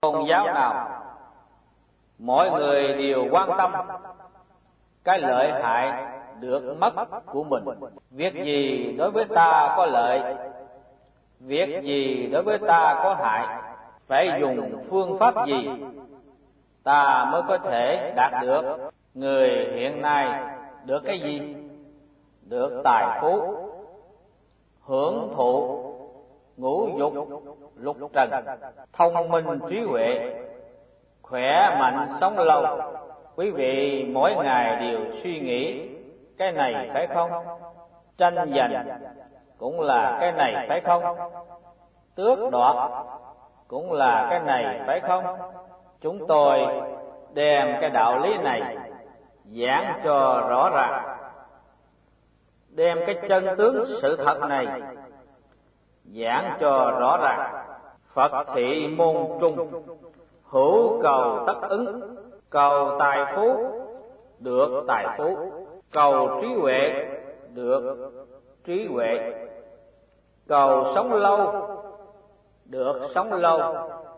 tôn giáo nào, mọi người đều quan tâm cái lợi hại được mất của mình. Việc gì đối với ta có lợi, việc gì đối với ta có hại, phải dùng phương pháp gì ta mới có thể đạt được. Người hiện nay được cái gì? Được tài phú, hưởng thụ ngũ dục lục trần, thông minh trí huệ, khỏe mạnh sống lâu. Quý vị mỗi ngày đều suy nghĩ cái này phải không? Tranh giành cũng là cái này phải không? Tước đoạt cũng là cái này phải không? Chúng tôi đem cái đạo lý này giảng cho rõ ràng, đem cái chân tướng sự thật này giảng cho rõ ràng. Phật thị môn trung, hữu cầu tất ứng, cầu tài phú được tài phú, cầu trí huệ được trí huệ, cầu sống lâu được sống lâu.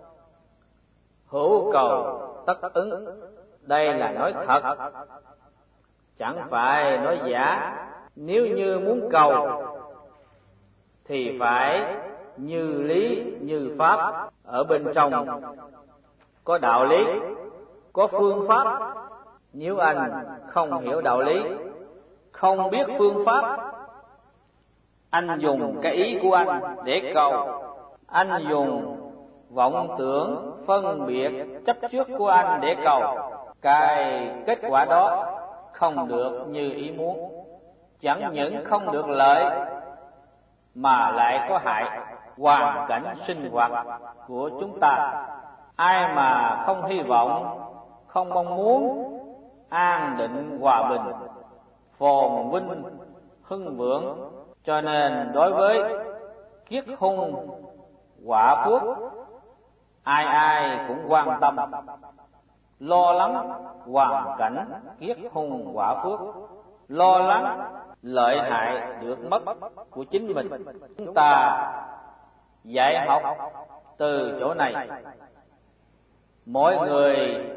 Hữu cầu tất ứng, đây là nói thật, chẳng phải nói giả. Nếu như muốn cầu thì phải như lý như pháp, ở bên trong có đạo lý, có phương pháp. Nếu anh không hiểu đạo lý, không biết phương pháp, anh dùng cái ý của anh để cầu, anh dùng vọng tưởng phân biệt chấp trước của anh để cầu, cái kết quả đó không được như ý muốn. Chẳng những không được lợi mà lại có hại hoàn cảnh sinh hoạt của chúng ta. Ai mà không hy vọng, không mong muốn an định hòa bình, phồn vinh hưng vượng, cho nên đối với kiết hung quả phước, ai ai cũng quan tâm, lo lắng hoàn cảnh kiết hung quả phước, lo lắng lợi hại được mất của chính mình. Chúng ta dạy học từ chỗ này, mỗi người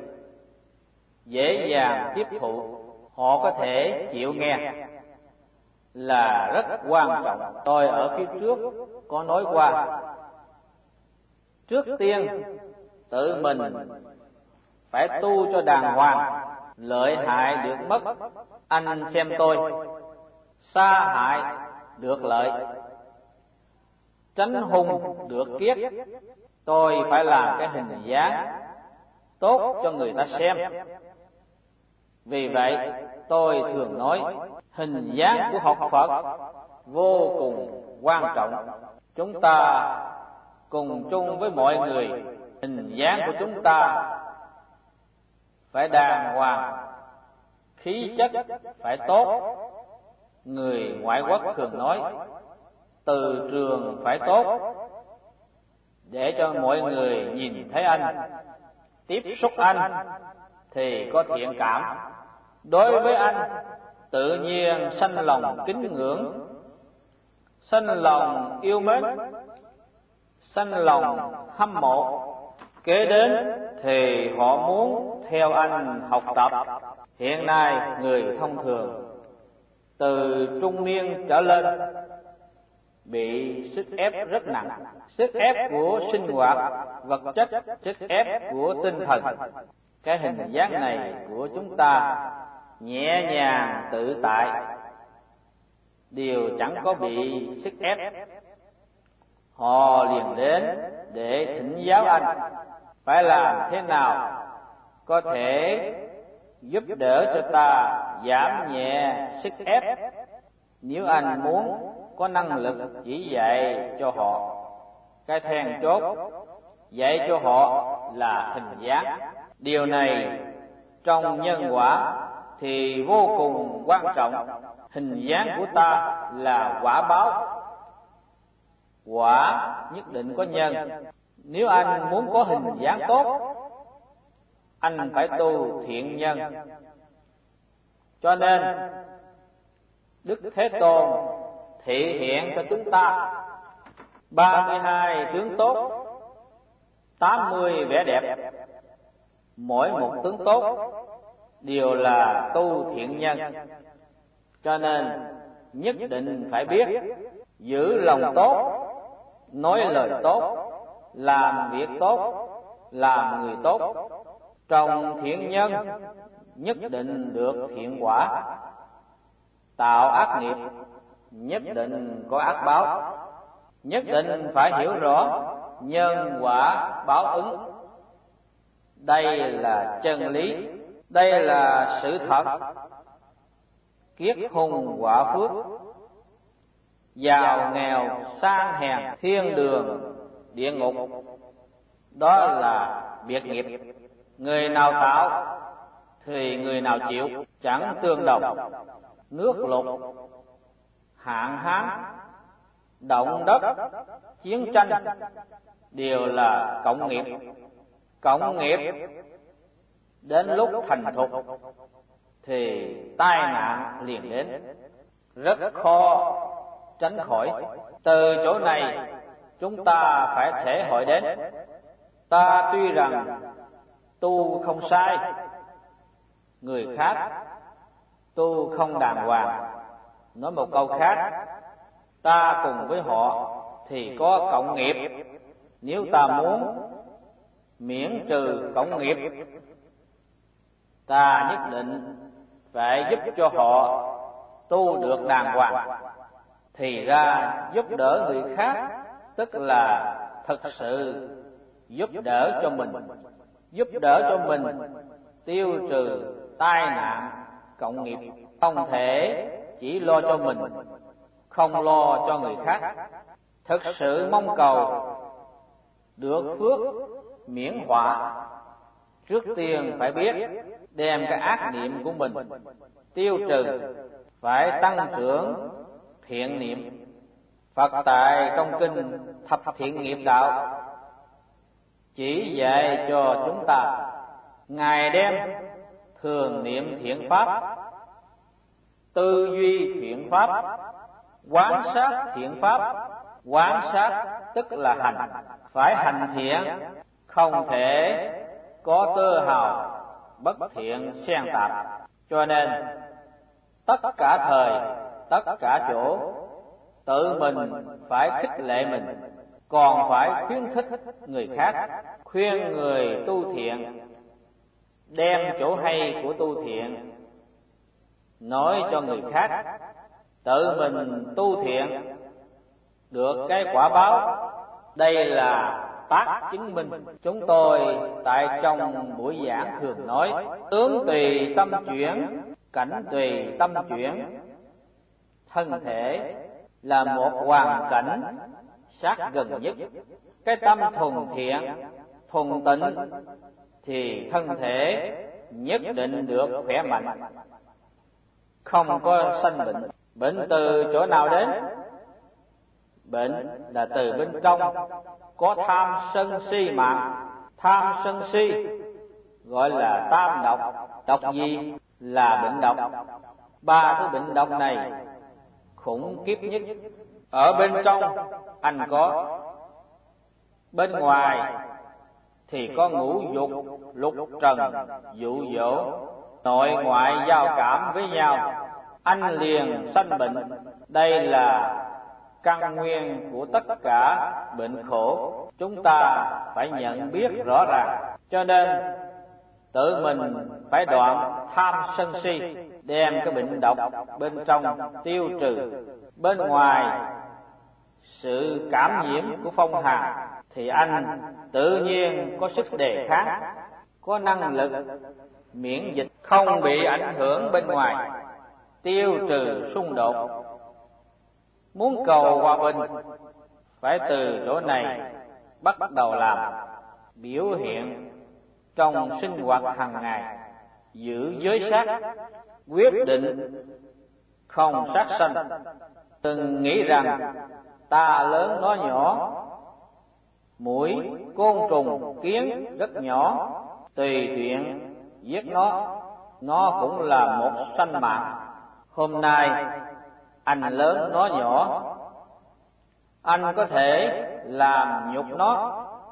dễ dàng tiếp thụ, họ có thể chịu nghe là rất quan trọng. Tôi ở phía trước có nói qua, trước tiên tự mình phải tu cho đàng hoàng, lợi hại được mất anh xem tôi, sa hại được lợi, tránh hung được kiết. Tôi phải làm cái hình dáng tốt cho người ta xem. Vì vậy tôi thường nói hình dáng của học Phật vô cùng quan trọng. Chúng ta cùng chung với mọi người, hình dáng của chúng ta phải đàng hoàng, khí chất phải tốt. Người ngoại quốc thường nói từ trường phải tốt, để cho mọi người nhìn thấy anh, tiếp xúc anh thì có thiện cảm, đối với anh tự nhiên sanh lòng kính ngưỡng, sanh lòng yêu mến, sanh lòng hâm mộ. Kế đến thì họ muốn theo anh học tập. Hiện nay người thông thường từ trung niên trở lên bị sức ép rất nặng, sức ép của sinh hoạt vật chất, sức ép của tinh thần. Cái hình dáng này của chúng ta nhẹ nhàng tự tại, đều chẳng có bị sức ép. Họ liền đến để thỉnh giáo anh phải làm thế nào có thể giúp đỡ cho ta giảm nhẹ sức ép. Nếu anh muốn có năng lực chỉ dạy cho họ, cái then chốt dạy cho họ là hình dáng. Điều này trong nhân quả thì vô cùng quan trọng. Hình dáng của ta là quả báo, quả nhất định có nhân. Nếu anh muốn có hình dáng tốt, anh phải tu thiện nhân. Cho nên Đức Thế Tôn thị hiện cho chúng ta 32 tướng tốt. 80 vẻ đẹp, mỗi một tướng tốt đều là tu thiện nhân. Cho nên nhất định phải biết giữ lòng tốt, nói lời tốt, làm việc tốt, làm người tốt. Trồng thiện nhân nhất định được thiện quả, tạo ác nghiệp nhất định có ác báo. Nhất định phải hiểu rõ nhân quả báo ứng. Đây là chân lý, đây là sự thật. Kiết hùng quả phước, giàu nghèo sang hèn, thiên đường địa ngục, đó là biệt nghiệp. Người nào tạo thì người nào chịu, chẳng tương đồng. Nước lụt, hạn hán, động đất, chiến tranh đều là cộng nghiệp. Cộng nghiệp đến lúc thành thục thì tai nạn liền đến, rất khó tránh khỏi. Từ chỗ này chúng ta phải thể hội đến. Ta tuy rằng tu không sai, người khác tu không đàng hoàng. Nói một câu khác, ta cùng với họ thì có cộng nghiệp. Nếu ta muốn miễn trừ cộng nghiệp, ta nhất định phải giúp cho họ tu được đàng hoàng. Thì ra giúp đỡ người khác tức là thực sự giúp đỡ cho mình, giúp đỡ cho mình tiêu trừ tai nạn cộng nghiệp. Không thể chỉ lo cho mình, không lo cho người khác. Thực sự mong cầu được phước miễn họa, trước tiên phải biết đem cái ác niệm của mình tiêu trừ, phải tăng trưởng thiện niệm. Phật tại trong kinh Thập Thiện Nghiệp Đạo chỉ dạy cho chúng ta, Ngài đem thường niệm thiện pháp, tư duy thiện pháp, quán sát thiện pháp. Quán sát tức là hành, phải hành thiện, không thể có tơ hào bất thiện xen tạp. Cho nên tất cả thời, tất cả chỗ, tự mình phải khích lệ mình, còn phải khuyến khích người khác. Khuyên người tu thiện, đem chỗ hay của tu thiện nói cho người khác. Tự mình tu thiện được cái quả báo, đây là tác chứng minh. Chúng tôi tại trong buổi giảng thường nói, tướng tùy tâm chuyển, cảnh tùy tâm chuyển. Thân thể là một hoàn cảnh sát gần nhất. Cái tâm thuần thiện, thuần tịnh thì thân thể nhất định được khỏe mạnh, không có sanh bệnh. Bệnh từ chỗ nào đến? Bệnh là từ bên trong, có tham sân si mạng. Tham sân si gọi là tam độc. Độc gì? Là bệnh độc. Ba thứ bệnh độc này khủng khiếp nhất. Ở bên trong anh có, bên ngoài thì có ngũ dục, lục trần, dụ dỗ, nội ngoại giao cảm với nhau, anh liền sanh bệnh. Đây là căn nguyên của tất cả bệnh khổ. Chúng ta phải nhận biết rõ ràng. Cho nên tự mình phải đoạn tham sân si, đem cái bệnh độc bên trong tiêu trừ. Bên ngoài sự cảm nhiễm của phong hàn thì anh tự nhiên có sức đề kháng, có năng lực miễn dịch, không bị ảnh hưởng bên ngoài, tiêu trừ xung đột. Muốn cầu hòa bình phải từ chỗ này bắt đầu làm. Biểu hiện trong sinh hoạt hàng ngày, giữ giới sát, quyết định không sát sanh. Đừng nghĩ rằng ta lớn nó nhỏ, muỗi, côn trùng, kiến rất nhỏ, tùy tiện giết nó cũng là một sanh mạng. Hôm nay anh lớn nó nhỏ, anh có thể làm nhục nó,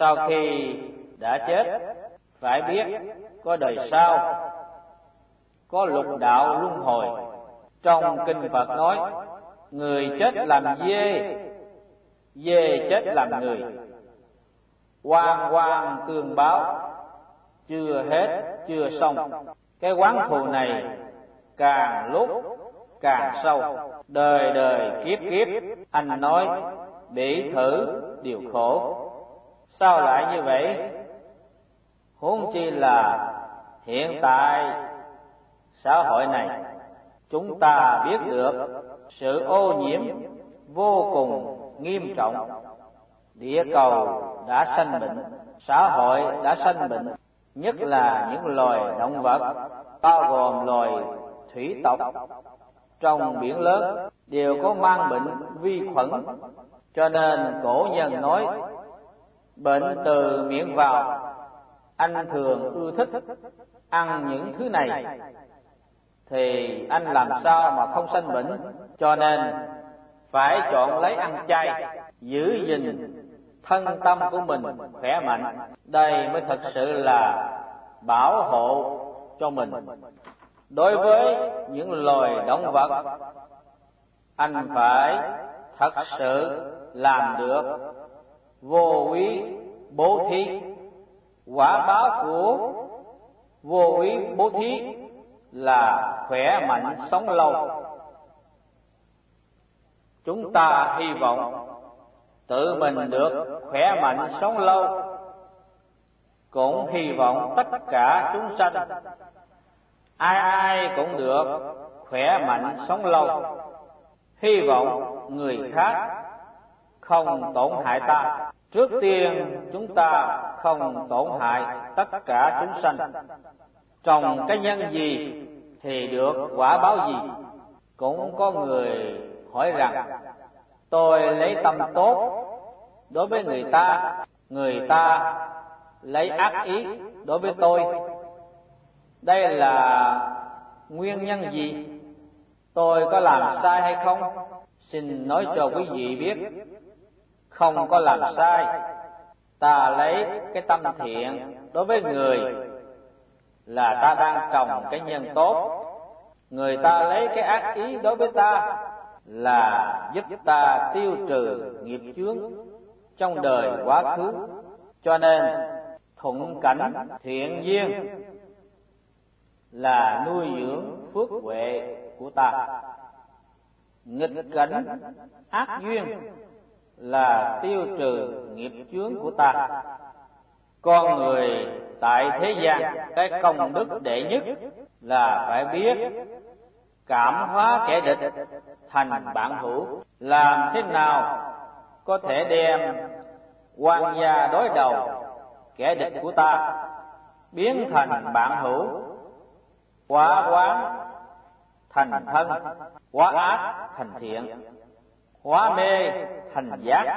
sau khi đã chết phải biết có đời sau, có lục đạo luân hồi. Trong kinh Phật nói, người chết làm dê, dê chết làm người, oan oan tương báo, chưa hết chưa xong. Cái oán thù này càng lúc càng sâu, đời đời kiếp kiếp anh nói bị thử điều khổ. Sao lại như vậy? Huống chi là hiện tại xã hội này, chúng ta biết được sự ô nhiễm vô cùng nghiêm trọng. Địa cầu đã sanh bệnh, xã hội đã sanh bệnh, nhất là những loài động vật, bao gồm loài thủy tộc trong biển lớn đều có mang bệnh vi khuẩn. Cho nên cổ nhân nói, bệnh từ miệng vào. Anh thường ưa thích ăn những thứ này thì anh làm sao mà không sanh bệnh. Cho nên phải chọn lấy ăn chay, giữ gìn thân tâm của mình khỏe mạnh. Đây mới thật sự là bảo hộ cho mình. Đối với những loài động vật, anh phải thật sự làm được vô úy bố thí. Quả báo của vô úy bố thí là khỏe mạnh sống lâu. Chúng ta hy vọng tự mình được khỏe mạnh sống lâu, cũng hy vọng tất cả chúng sanh ai ai cũng được khỏe mạnh sống lâu. Hy vọng người khác không tổn hại ta. Trước tiên chúng ta không tổn hại tất cả chúng sanh. Trồng cái nhân gì thì được quả báo gì. Cũng có người hỏi rằng, tôi lấy tâm tốt đối với người ta lấy ác ý đối với tôi. Đây là nguyên nhân gì? Tôi có làm sai hay không? Xin nói cho quý vị biết, không có làm sai. Ta lấy cái tâm thiện đối với người là ta đang trồng cái nhân tốt. Người ta lấy cái ác ý đối với ta là giúp ta tiêu trừ nghiệp chướng trong đời quá khứ. Cho nên thuận cảnh thiện duyên là nuôi dưỡng phước huệ của ta, nghịch cảnh ác duyên là tiêu trừ nghiệp chướng của ta. Con người tại thế gian, cái công đức đệ nhất là phải biết cảm hóa kẻ địch thành bạn hữu. Làm thế nào có thể đem quan gia đối đầu kẻ địch của ta biến thành bạn hữu, hóa oán thành thân, hóa ác thành thiện, hóa mê thành giác,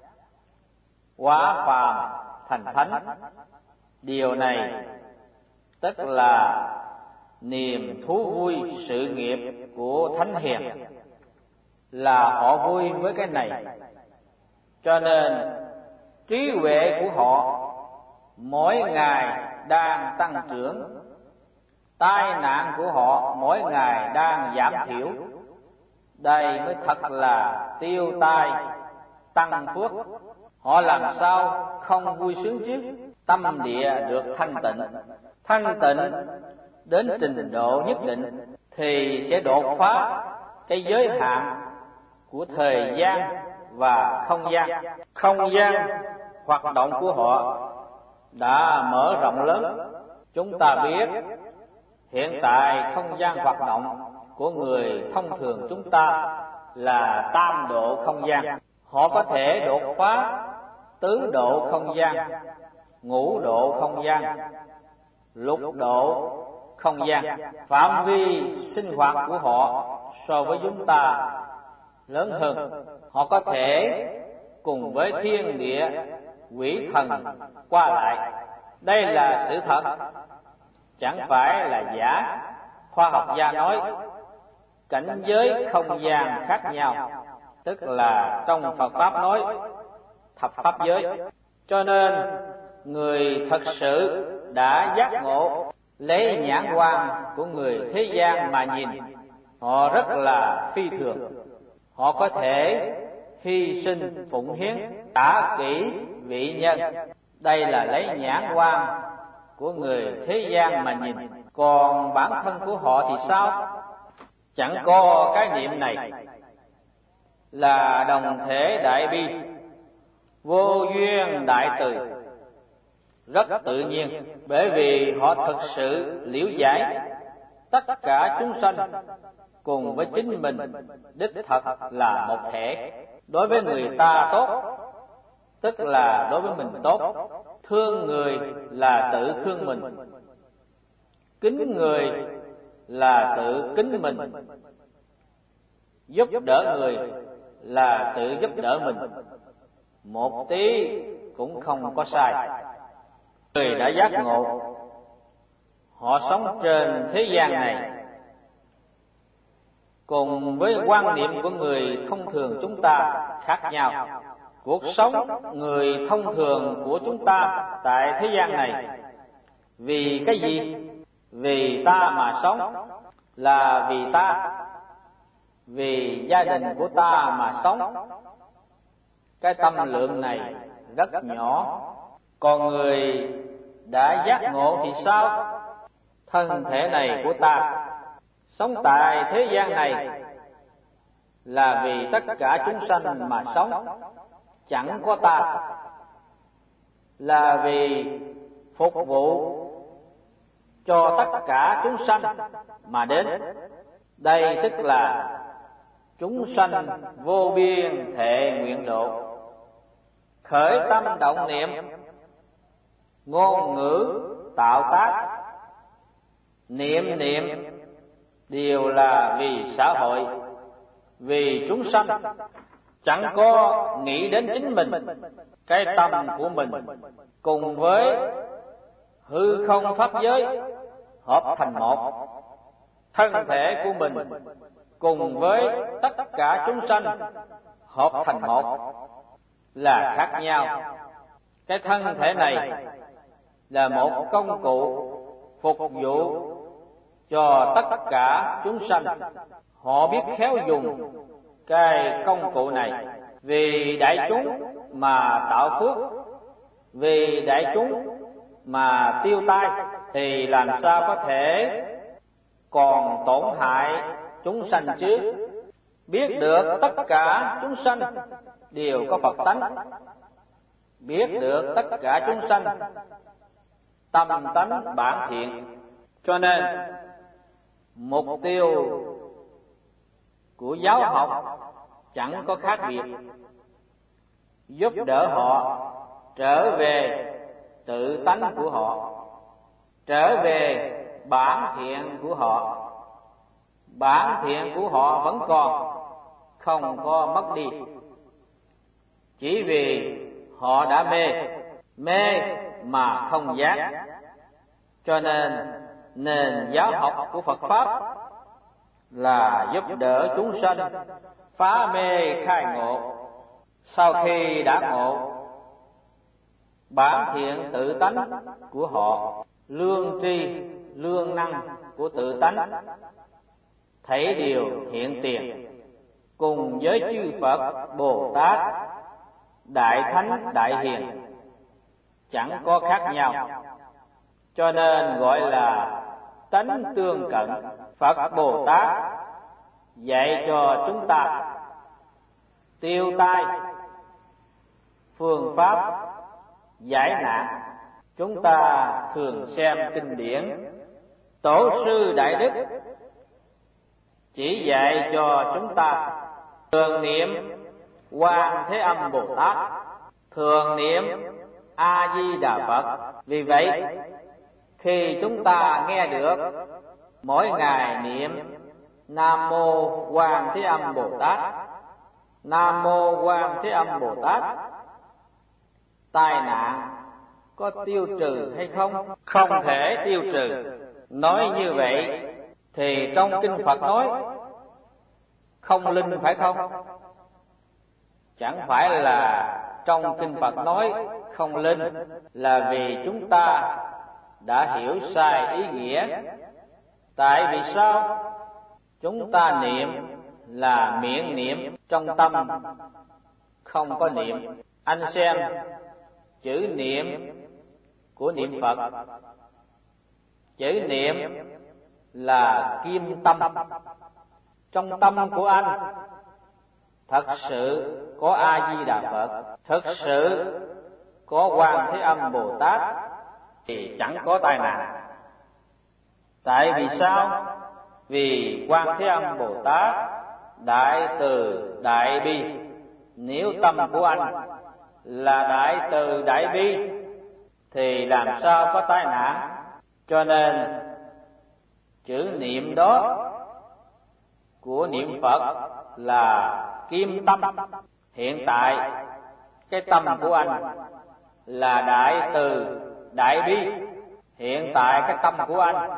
hóa phàm thành thánh. Điều này tức là niềm thú vui sự nghiệp của thánh hiền, là họ vui với cái này. Cho nên trí huệ của họ mỗi ngày đang tăng trưởng, tai nạn của họ mỗi ngày đang giảm thiểu. Đây mới thật là tiêu tai tăng phước. Họ làm sao không vui sướng chứ? Tâm địa được thanh tịnh. Thanh tịnh đến trình độ nhất định thì sẽ đột phá cái giới hạn của thời gian và không gian. Không gian hoạt động của họ đã mở rộng lớn. Chúng ta biết hiện tại không gian hoạt động của người thông thường chúng ta là tam độ không gian. Họ có thể đột phá tứ độ không gian, ngũ độ không gian, lục độ không gian. Phạm vi sinh hoạt của họ so với chúng ta lớn hơn. Họ có thể cùng với thiên địa, quỷ thần qua lại. Đây là sự thật, chẳng phải là giả. Khoa học gia nói cảnh giới không gian khác nhau, tức là trong Phật Pháp nói thập pháp giới. Cho nên người thật sự đã giác ngộ, lấy nhãn quan của người thế gian mà nhìn, họ rất là phi thường. Họ có thể hy sinh phụng hiến cả kỷ vị nhân. Đây là lấy nhãn quan của người thế gian mà nhìn. Còn bản thân của họ thì sao? Chẳng có cái niệm này, là đồng thể đại bi, vô duyên đại từ, rất tự nhiên, bởi vì họ thực sự liễu giải tất cả chúng sanh cùng với chính mình đích thật là một thể. Đối với người ta tốt, tức là đối với mình tốt. Thương người là tự thương mình, kính người là tự kính mình, giúp đỡ người là tự giúp đỡ mình, một tí cũng không có sai. Người đã giác ngộ, họ sống trên thế gian này cùng với quan niệm của người thông thường chúng ta khác nhau. Cuộc sống người thông thường của chúng ta tại thế gian này vì cái gì? Vì ta mà sống, là vì ta, vì gia đình của ta mà sống. Cái tâm lượng này rất nhỏ. Còn người đã giác ngộ thì sao? Thân thể này của ta sống tại thế gian này là vì tất cả chúng sanh mà sống, chẳng có ta, là vì phục vụ cho tất cả chúng sanh mà đến. Đây tức là chúng sanh vô biên thệ nguyện độ. Khởi tâm động niệm, ngôn ngữ tạo tác, niệm đều là vì xã hội, vì chúng sanh, chẳng có nghĩ đến chính mình. Cái tâm của mình cùng với hư không pháp giới hợp thành một. Thân thể của mình cùng với tất cả chúng sanh hợp thành một là khác nhau. Cái thân thể này là một công cụ phục vụ cho tất cả chúng sanh. Họ biết khéo dùng cái công cụ này vì đại chúng mà tạo phước, vì đại chúng mà tiêu tai, thì làm sao có thể còn tổn hại chúng sanh chứ? Biết được tất cả chúng sanh đều có Phật tánh, biết được tất cả chúng sanh tâm tánh bản thiện, cho nên mục tiêu của giáo học chẳng có khác biệt, giúp đỡ họ trở về tự tánh của họ, trở về bản thiện của họ. Bản thiện của họ vẫn còn, không có mất đi, chỉ vì họ đã mê mà không giác. Cho nên nền giáo học của Phật Pháp là giúp đỡ chúng sanh phá mê khai ngộ. Sau khi đã ngộ bản thiện tự tánh của họ, lương tri lương năng của tự tánh, thấy điều hiện tiền, cùng với chư Phật Bồ Tát đại thánh đại hiền chẳng có khác nhau, cho nên gọi là tánh tương cận. Phật Bồ Tát dạy cho chúng ta tiêu tai, phương pháp giải nạn. Chúng ta thường xem kinh điển, tổ sư đại đức chỉ dạy cho chúng ta thường niệm Quan Thế Âm Bồ Tát, thường niệm A Di Đà Phật. Vì vậy khi chúng ta nghe được mỗi ngày niệm Nam Mô Quan Thế Âm Bồ Tát, Nam Mô Quan Thế Âm Bồ Tát, tai nạn có tiêu trừ hay không? Không thể tiêu trừ. Nói như vậy thì trong kinh Phật nói không linh phải không? Chẳng phải là trong kinh Phật nói không linh là vì chúng ta đã hiểu sai ý nghĩa. Tại vì sao? Chúng ta niệm là miệng niệm, trong tâm không có niệm. Anh xem chữ niệm của niệm Phật, chữ niệm là kim tâm. Trong tâm của anh thật sự có A Di Đà Phật, thật sự có Quan Thế Âm Bồ Tát thì chẳng có tai nạn. Tại vì sao? Vì Quan Thế Âm Bồ Tát đại từ đại bi. Nếu tâm của anh là đại từ đại bi thì làm sao có tai nạn? Cho nên chữ niệm đó của niệm Phật là kim tâm. Hiện tại cái tâm của anh là đại từ đại bi. Hiện tại cái tâm của anh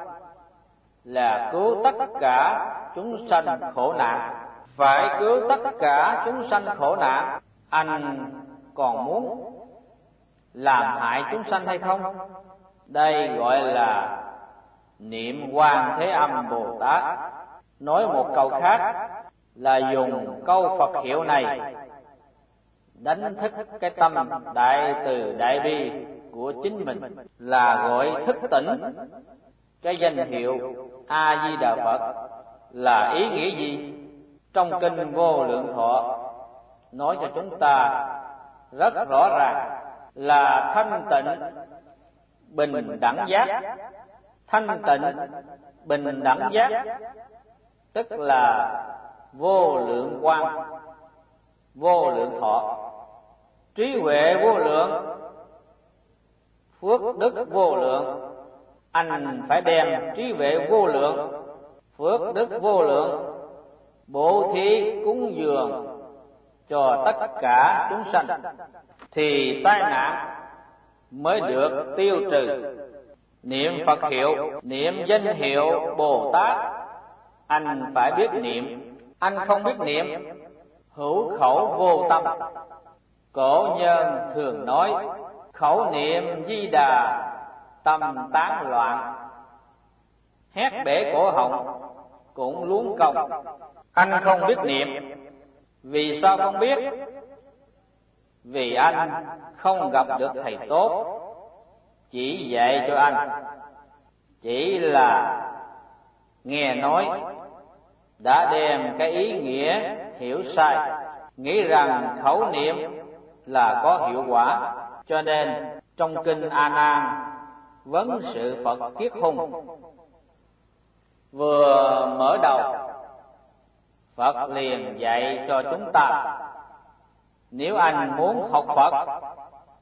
là cứu tất cả chúng sanh khổ nạn. Phải cứu tất cả chúng sanh khổ nạn, anh còn muốn làm hại chúng sanh hay không? Đây gọi là niệm Quan Thế Âm Bồ Tát. Nói một câu khác là dùng câu Phật hiệu này đánh thức cái tâm đại từ đại bi của chính mình, là gọi thức tỉnh. Cái danh hiệu A Di Đà Phật là ý nghĩa gì? Trong kinh Vô Lượng Thọ nói cho chúng ta rất rõ ràng là thanh tịnh bình đẳng giác. Thanh tịnh bình đẳng giác tức là vô lượng quang, vô lượng thọ, trí huệ vô lượng, phước đức vô lượng. Anh phải đem trí huệ vô lượng, phước đức vô lượng bố thí cúng dường cho tất cả chúng sanh thì tai nạn mới được tiêu trừ. Niệm Phật hiệu, niệm danh hiệu Bồ Tát, anh phải biết niệm. Anh không biết niệm, hữu khẩu vô tâm. Cổ nhân thường nói khẩu niệm Di Đà, tâm tán loạn. Hét bể cổ họng cũng luống công. Anh không biết niệm. Vì sao không biết? Vì anh không gặp được thầy tốt chỉ dạy cho anh, chỉ là nghe nói đã đem cái ý nghĩa hiểu sai, nghĩ rằng khẩu niệm là có hiệu quả. Cho nên trong kinh A Nan vấn sự Phật Thiết Hùng vừa mở đầu, Phật liền dạy cho chúng ta, nếu anh muốn học Phật